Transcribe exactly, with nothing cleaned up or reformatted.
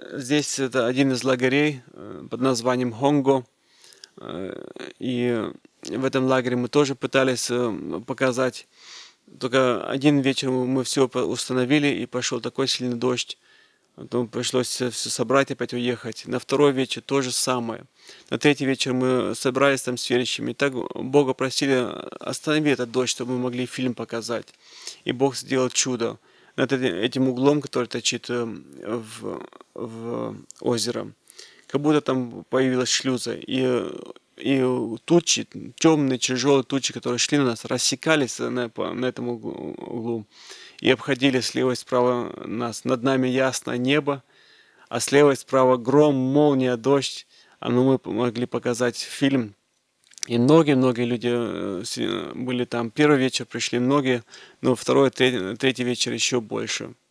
здесь это один из лагерей э, под названием Хонго. Э, И в этом лагере мы тоже пытались э, показать. Только один вечер мы все установили, и пошел такой сильный дождь. Потом пришлось все собрать и опять уехать. На второй вечер то же самое. На третий вечер мы собрались там с верующими. И так Бога просили, останови этот дождь, чтобы мы могли фильм показать. И Бог сделал чудо. Над эти- этим углом, который точит э, в, в озеро, как будто там появилась шлюза. И, и тучи, темные, тяжелые тучи, которые шли на нас, рассекались на, по- на этом углу углу и обходили слева и справа нас. Над нами ясное небо, а слева и справа гром, молния, дождь. А ну мы могли показать фильм. И многие-многие люди э, с- были там. Первый вечер пришли многие, но второй, третий, третий вечер еще больше.